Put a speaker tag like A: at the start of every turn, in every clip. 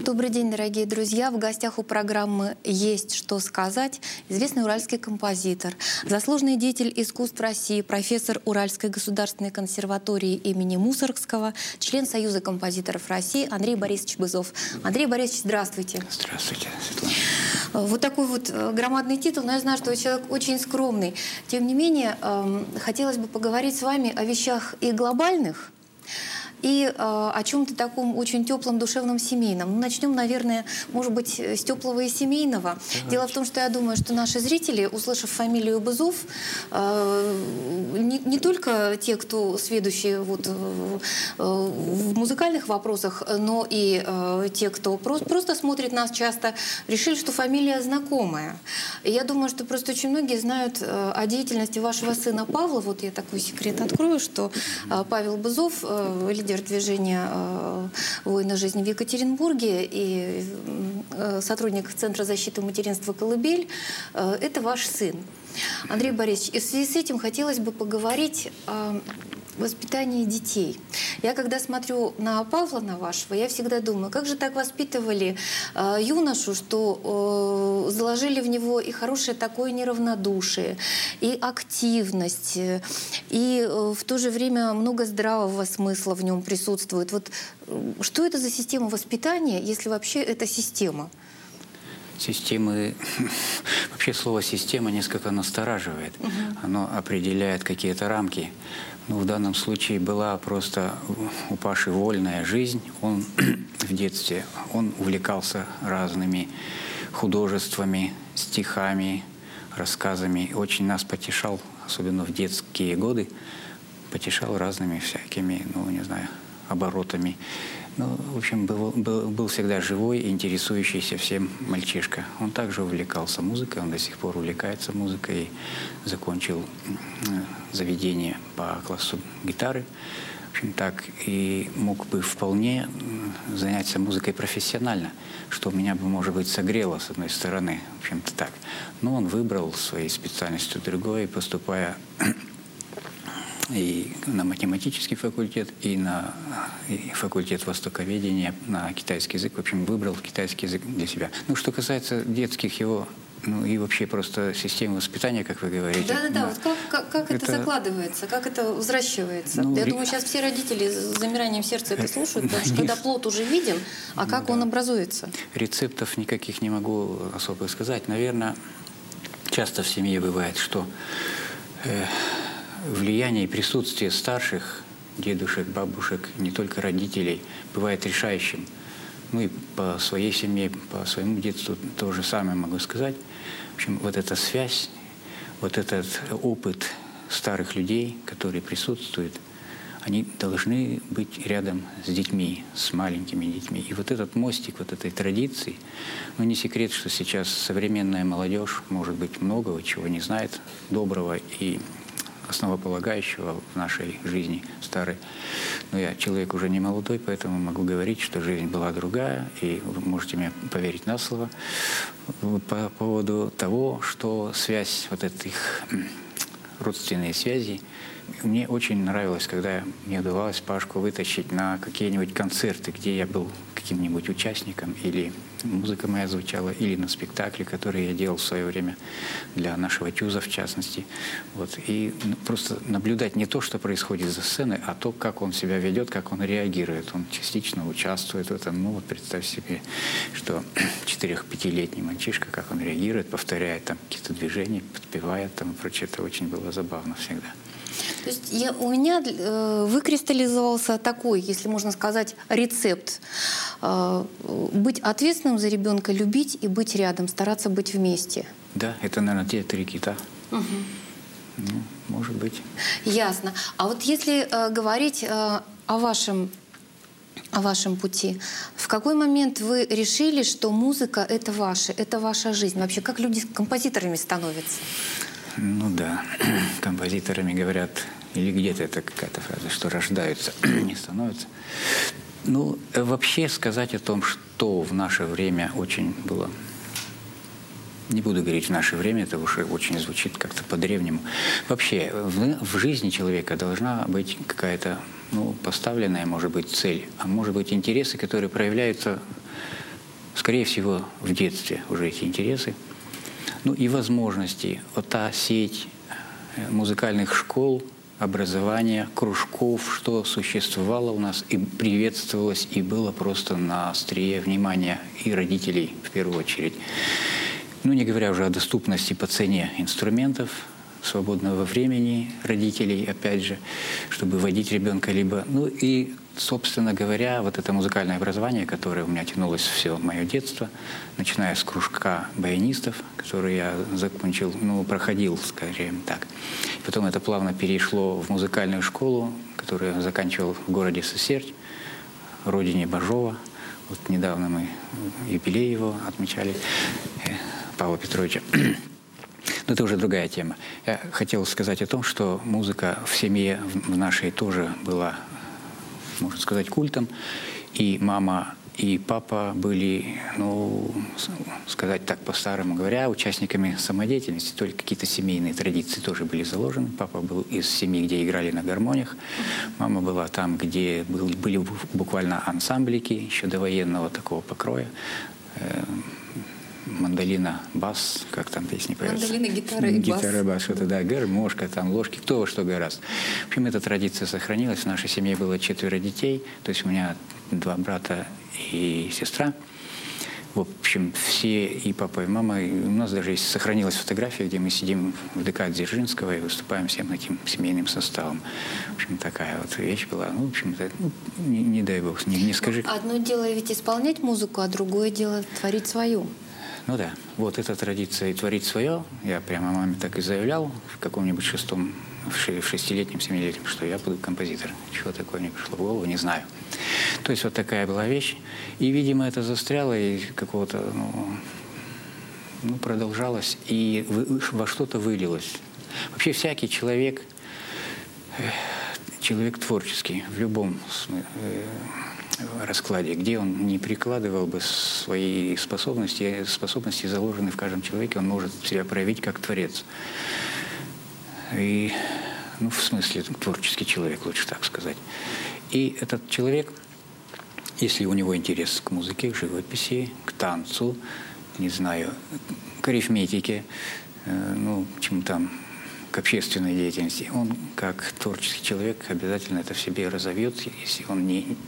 A: Добрый день, дорогие друзья. В гостях у программы «Есть что сказать» известный уральский композитор, заслуженный деятель искусств России, профессор Уральской государственной консерватории имени Мусоргского, член Союза композиторов России Андрей Борисович Бызов. Андрей Борисович, здравствуйте.
B: Здравствуйте, Светлана.
A: Вот такой вот громадный титул, но я знаю, что вы человек очень скромный. Тем не менее, хотелось бы поговорить с вами о вещах и глобальных, и о чем-то таком очень теплом, душевном, семейном. Ну, начнем, наверное, может быть, с теплого и семейного.
B: Давайте.
A: Дело в том, что я думаю, что наши зрители, услышав фамилию Бызов, не только те, кто сведущие вот, в музыкальных вопросах, но и те, кто просто смотрит нас часто, решили, что фамилия знакомая. И я думаю, что просто очень многие знают о деятельности вашего сына Павла. Вот я такой секрет открою, что Павел Бызов, лидер движения «Воины жизни» в Екатеринбурге и сотрудник Центра защиты материнства «Колыбель» — это ваш сын. Андрей Борисович, и в связи с этим хотелось бы поговорить о воспитании детей. Я когда смотрю на Павла, на вашего, я всегда думаю, как же так воспитывали юношу, что заложили в него и хорошее такое неравнодушие, и активность, и в то же время много здравого смысла в нем присутствует. Вот что это за система воспитания, если вообще это система?
B: Системы, вообще слово «система» несколько настораживает. Оно определяет какие-то рамки. Но в данном случае была просто у Паши вольная жизнь. Он в детстве, он увлекался разными художествами, стихами, рассказами. Очень нас потешал, особенно в детские годы, потешал разными всякими, ну, не знаю, оборотами. Ну, в общем, был всегда живой и интересующийся всем мальчишка. Он также увлекался музыкой, он до сих пор увлекается музыкой. И закончил заведение по классу гитары. В общем, так и мог бы вполне заняться музыкой профессионально, что меня бы, может быть, согрело, с одной стороны. В общем-то так. Но он выбрал своей специальностью другое, и поступая и на математический факультет, и на факультет востоковедения, на китайский язык. В общем, выбрал китайский язык для себя. Ну, что касается детских его, ну и вообще просто системы воспитания, как вы говорите.
A: Да-да-да, вот как это закладывается, как это взращивается?
B: Ну,
A: я думаю, сейчас все родители с замиранием сердца это слушают, потому что когда плод уже виден, а как он образуется?
B: Рецептов никаких не могу особо сказать. Наверное, часто в семье бывает, что влияние и присутствие старших, дедушек, бабушек, не только родителей, бывает решающим. Ну и по своей семье, по своему детству то же самое могу сказать. В общем, вот эта связь, вот этот опыт старых людей, которые присутствуют, они должны быть рядом с детьми, с маленькими детьми. И вот этот мостик, вот этой традиции, ну не секрет, что сейчас современная молодежь, может быть, многого чего не знает, доброго и основополагающего в нашей жизни старой. Но я человек уже не молодой, поэтому могу говорить, что жизнь была другая, и вы можете мне поверить на слово по поводу того, что связь, вот этих родственные связи, мне очень нравилось, когда мне удавалось Пашку вытащить на какие-нибудь концерты, где я был каким-нибудь участником, или музыка моя звучала, или на спектакле, который я делал в свое время для нашего ТЮЗа, в частности. Вот. И просто наблюдать не то, что происходит за сценой, а то, как он себя ведет, как он реагирует. Он частично участвует в этом. Ну вот представь себе, что 4-5-летний мальчишка, как он реагирует, повторяет там какие-то движения, подпевает там и прочее. Это очень было забавно всегда.
A: То есть у меня выкристаллизовался такой, если можно сказать, рецепт. Быть ответственным за ребенка, любить и быть рядом, стараться быть вместе.
B: Да, это, наверное, те 3 кита.
A: Угу.
B: Ну, может быть.
A: Ясно. А вот если говорить о вашем пути, в какой момент вы решили, что музыка — это ваша жизнь? Вообще, как люди композиторами становятся?
B: Ну да, композиторами говорят, или где-то это какая-то фраза, что рождаются, не становятся. Ну, вообще сказать о том, что в наше время очень было, не буду говорить в наше время, это уже очень звучит как-то по-древнему. Вообще, в жизни человека должна быть какая-то, ну, поставленная, может быть, цель, а может быть, интересы, которые проявляются скорее всего, в детстве уже эти интересы. Ну и возможности. Вот та сеть музыкальных школ, образования, кружков, что существовало у нас и приветствовалось, и было просто на острие внимания и родителей в первую очередь. Ну, не говоря уже о доступности по цене инструментов, свободного времени родителей, опять же, чтобы водить ребенка либо... Ну и, собственно говоря, вот это музыкальное образование, которое у меня тянулось все мое детство, начиная с кружка баянистов, который я закончил, ну, проходил, скажем так. Потом это плавно перешло в музыкальную школу, которую я заканчивал в городе Сысерть, родине Бажова. Вот недавно мы юбилей его отмечали, Павла Петровича. Но это уже другая тема. Я хотел сказать о том, что музыка в семье в нашей тоже была, можно сказать, культом. И мама, и папа были, ну, сказать так по-старому говоря, участниками самодеятельности. Только какие-то семейные традиции тоже были заложены. Папа был из семьи, где играли на гармониях. Мама была там, где были буквально ансамблики еще довоенного такого покроя. Мандолина, бас, как там песни поются?
A: Мандолина, гитара и бас.
B: Гитара, бас, что-то, да, гармошка, там, ложки, кто во что гораздо. В общем, эта традиция сохранилась. В нашей семье было 4 детей, то есть у меня 2 брата и сестра. В общем, все, и папа, и мама, и у нас даже есть, сохранилась фотография, где мы сидим в ДК Дзержинского и выступаем всем таким семейным составом. В общем, такая вот вещь была. Ну, в общем, ну, не дай бог, не скажи.
A: Одно дело ведь исполнять музыку, а другое дело творить свою.
B: Ну да, вот эта традиция творить свое, я прямо маме так и заявлял в каком-нибудь в 6-летнем, 7-летнем, что я буду композитор. Чего такое не пришло в голову, не знаю. То есть вот такая была вещь. И, видимо, это застряло и какого-то, ну, продолжалось и во что-то вылилось. Вообще всякий человек творческий в любом раскладе, где он не прикладывал бы свои способности заложенные в каждом человеке, он может себя проявить как творец. И, ну, в смысле, творческий человек, лучше так сказать. И этот человек, если у него интерес к музыке, к живописи, к танцу, не знаю, к арифметике, ну, чему там, к общественной деятельности, он, как творческий человек, обязательно это в себе разовьет, если он не...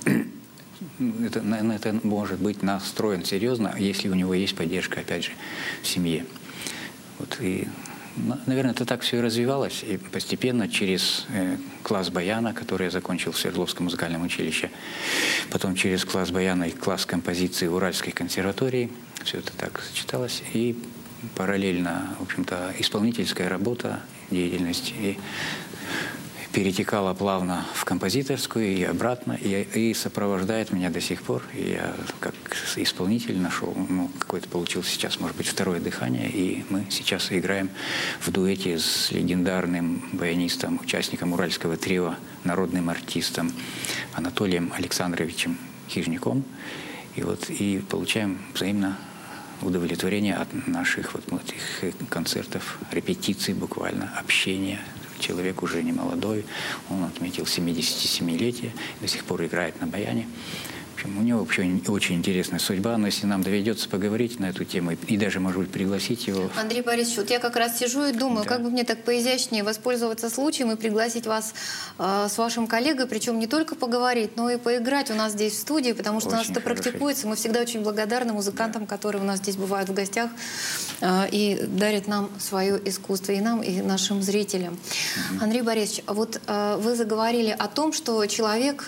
B: На это может быть настроен серьезно, если у него есть поддержка, опять же, в семье. Вот, и, наверное, это так все и развивалось. И постепенно через класс баяна, который я закончил в Свердловском музыкальном училище, потом через класс баяна и класс композиции в Уральской консерватории, все это так сочеталось. И параллельно, в общем-то, исполнительская работа, деятельность и перетекала плавно в композиторскую и обратно, и сопровождает меня до сих пор. И я как исполнитель нашел, ну, какое-то получилось сейчас, может быть, второе дыхание, и мы сейчас играем в дуэте с легендарным баянистом, участником уральского трио, народным артистом Анатолием Александровичем Хижняком. И вот и получаем взаимно удовлетворение от наших вот этих концертов, репетиций буквально, общения. Человек уже не молодой, он отметил 77-летие, до сих пор играет на баяне. В общем, у него вообще очень интересная судьба, но если нам доведется поговорить на эту тему и даже, может быть, пригласить его...
A: Андрей Борисович, вот я как раз сижу и думаю, да, как бы мне так поизящнее воспользоваться случаем и пригласить вас с вашим коллегой, причем не только поговорить, но и поиграть у нас здесь в студии, потому что очень у нас это практикуется. Мы всегда очень благодарны музыкантам, да, которые у нас здесь бывают в гостях и дарят нам свое искусство, и нам, и нашим зрителям. Андрей Борисович, вот вы заговорили о том, что человек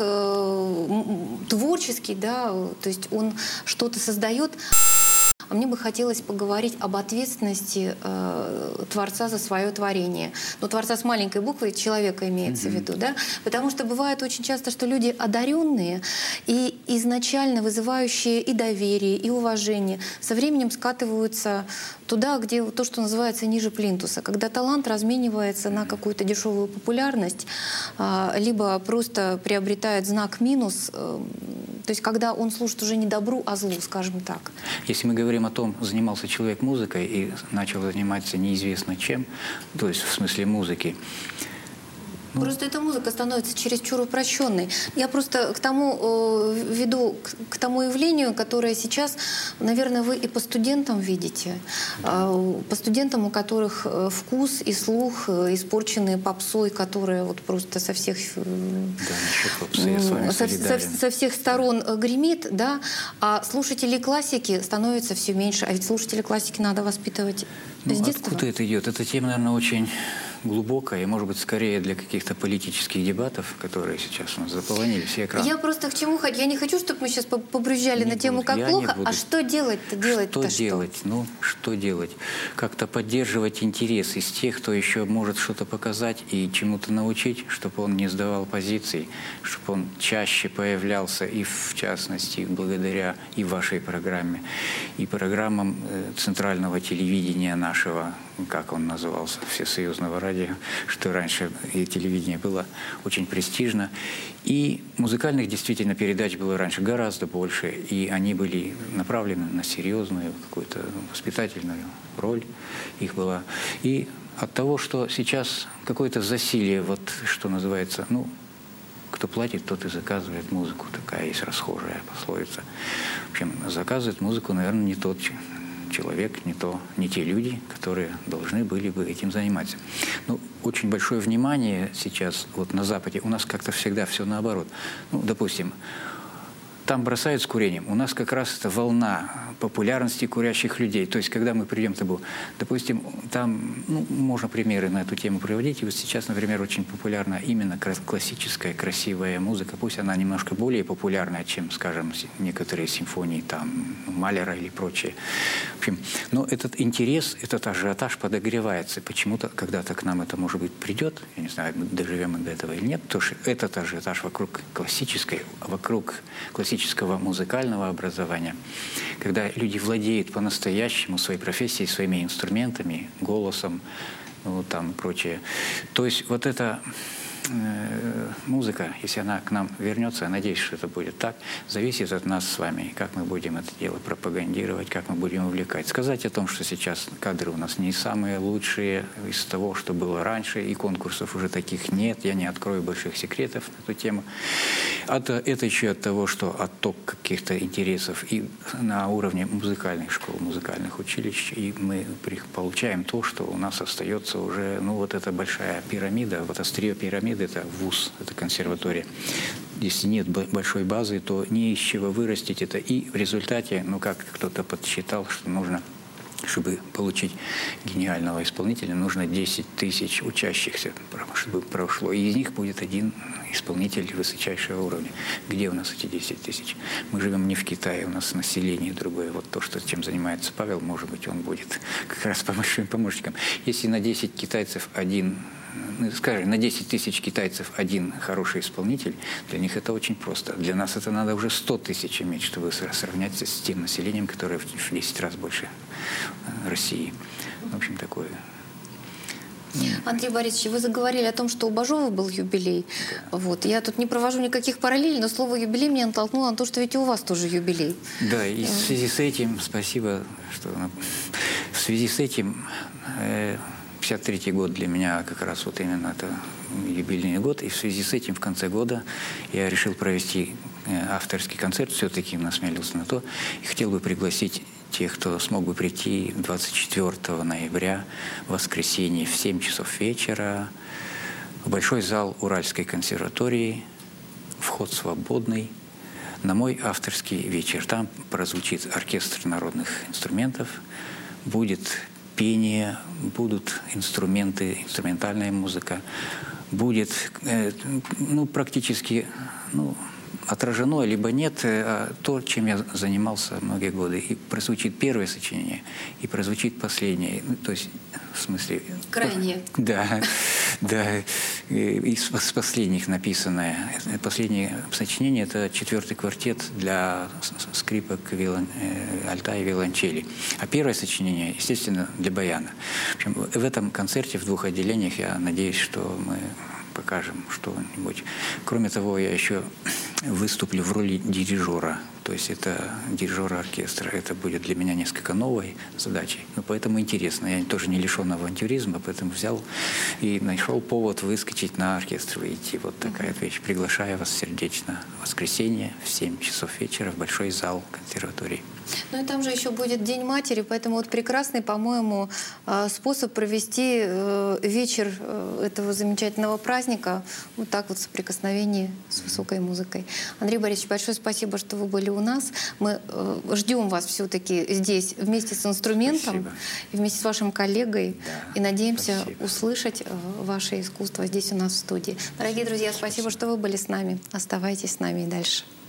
A: творческий, да, то есть он что-то создает. А мне бы хотелось поговорить об ответственности Творца за свое творение. Но Творца с маленькой буквы, человека имеется в виду, да? Потому что бывает очень часто, что люди одаренные и изначально вызывающие и доверие, и уважение, со временем скатываются туда, где то, что называется ниже плинтуса, когда талант разменивается на какую-то дешевую популярность, либо просто приобретает знак минус, то есть когда он служит уже не добру, а злу, скажем так.
B: Если мы говорим о том, занимался человек музыкой и начал заниматься неизвестно чем, то есть в смысле музыки, Ну,
A: просто эта музыка становится чересчур упрощенной. Я просто к тому веду, к тому явлению, которое сейчас, наверное, вы и по студентам видите. По студентам, у которых вкус и слух испорченные попсой, которая вот просто со всех, со всех сторон гремит, да, а слушателей классики становится все меньше. А ведь слушателей классики надо воспитывать с детства.
B: Откуда это идет? Эта тема, наверное, очень глубокая и, может быть, скорее для каких-то политических дебатов, которые сейчас у нас заполонили все экраны.
A: Я просто к чему хочу? Я не хочу, чтобы мы сейчас побрюзжали на тему, как плохо, а что делать-то?
B: Что делать? Ну, что делать? Как-то поддерживать интерес из тех, кто еще может что-то показать и чему-то научить, чтобы он не сдавал позиций, чтобы он чаще появлялся и, в частности, благодаря и вашей программе, и программам центрального телевидения нашего, как он назывался, Всесоюзного радио, что раньше и телевидение было очень престижно. И музыкальных действительно передач было раньше гораздо больше, и они были направлены на серьезную какую-то воспитательную роль их была. И от того, что сейчас какое-то засилие, вот что называется, ну, кто платит, тот и заказывает музыку. Такая есть расхожая пословица. В общем, заказывает музыку, наверное, не тот человек, не те люди, которые должны были бы этим заниматься. Ну, очень большое внимание сейчас вот на Западе. У нас как-то всегда все наоборот. Ну, допустим, там бросают с курением. У нас как раз это волна популярности курящих людей. То есть, когда мы придем, допустим, там, ну, можно примеры на эту тему приводить. И вот сейчас, например, очень популярна именно классическая, красивая музыка. Пусть она немножко более популярная, чем, скажем, некоторые симфонии там Малера или прочее. В общем, но этот интерес, этот ажиотаж подогревается. Почему-то когда-то к нам это, может быть, придет. Я не знаю, доживем мы до этого или нет. Потому что этот ажиотаж вокруг классического музыкального образования, когда люди владеют по-настоящему своей профессией, своими инструментами, голосом, ну, там, прочее. То есть вот эта музыка, если она к нам вернется, я надеюсь, что это будет так, зависит от нас с вами, как мы будем это дело пропагандировать, как мы будем увлекать. Сказать о том, что сейчас кадры у нас не самые лучшие из того, что было раньше, и конкурсов уже таких нет, я не открою больших секретов на эту тему. Это еще от того, что отток каких-то интересов и на уровне музыкальных школ, музыкальных училищ, и мы получаем то, что у нас остается уже, ну, вот эта большая пирамида, вот острие пирамиды, это вуз, это консерватория. Если нет большой базы, то не из чего вырастить это. И в результате, ну, как кто-то подсчитал, что нужно, чтобы получить гениального исполнителя, нужно 10 тысяч учащихся, чтобы прошло. И из них будет один исполнитель высочайшего уровня. Где у нас эти 10 тысяч? Мы живем не в Китае, у нас население другое. Вот то, что, чем занимается Павел, может быть, он будет как раз помощником. Если на 10 китайцев один, скажем, на 10 тысяч китайцев один хороший исполнитель, для них это очень просто. Для нас это надо уже 100 тысяч иметь, чтобы сравняться с тем населением, которое в 10 раз больше России. В общем, такое.
A: Андрей Борисович, вы заговорили о том, что у Бажова был юбилей. Да. Вот. Я тут не провожу никаких параллелей, но слово «юбилей» меня натолкнуло на то, что ведь и у вас тоже юбилей.
B: Да, и в связи с этим, спасибо, что в связи с этим 53-й год для меня как раз вот именно это юбилейный год, и в связи с этим в конце года я решил провести авторский концерт, все-таки насмелился на то, и хотел бы пригласить тех, кто смог бы прийти 24 ноября, в воскресенье, в 7 часов вечера, в Большой зал Уральской консерватории, вход свободный, на мой авторский вечер. Там прозвучит оркестр народных инструментов, будет пение, будут инструменты, инструментальная музыка, будет ну, практически отражено, либо нет то, чем я занимался многие годы. И прозвучит первое сочинение, и прозвучит последнее. Ну, то есть, в смысле...
A: Крайнее.
B: Да, да. Из последних написанное. Последнее сочинение — это 4-й квартет для скрипок, альта и виолончели. А первое сочинение, естественно, для баяна. В общем, в этом концерте в 2 отделениях я надеюсь, что мы покажем что-нибудь. Кроме того, я еще выступлю в роли дирижера. То есть это дирижера оркестра. Это будет для меня несколько новой задачей. Но поэтому интересно. Я тоже не лишен авантюризма, поэтому взял и нашел повод выскочить на оркестр, выйти. Вот такая вещь. Приглашаю вас сердечно в воскресенье в 7 часов вечера в большой зал консерватории.
A: Ну и там же еще будет День матери, поэтому вот прекрасный, по-моему, способ провести вечер этого замечательного праздника вот так вот в соприкосновении с высокой музыкой. Андрей Борисович, большое спасибо, что вы были у нас. Мы ждем вас все-таки здесь вместе с инструментом, и вместе с вашим коллегой, и надеемся услышать ваше искусство здесь у нас в студии. Дорогие друзья, спасибо, что вы были с нами. Оставайтесь с нами и дальше.